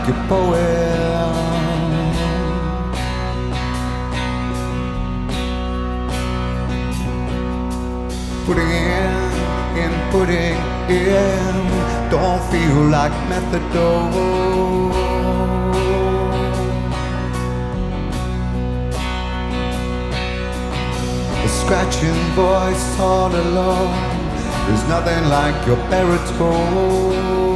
your poem. Putting in, don't feel like methadone. A scratching voice all alone, there's nothing like your baritone.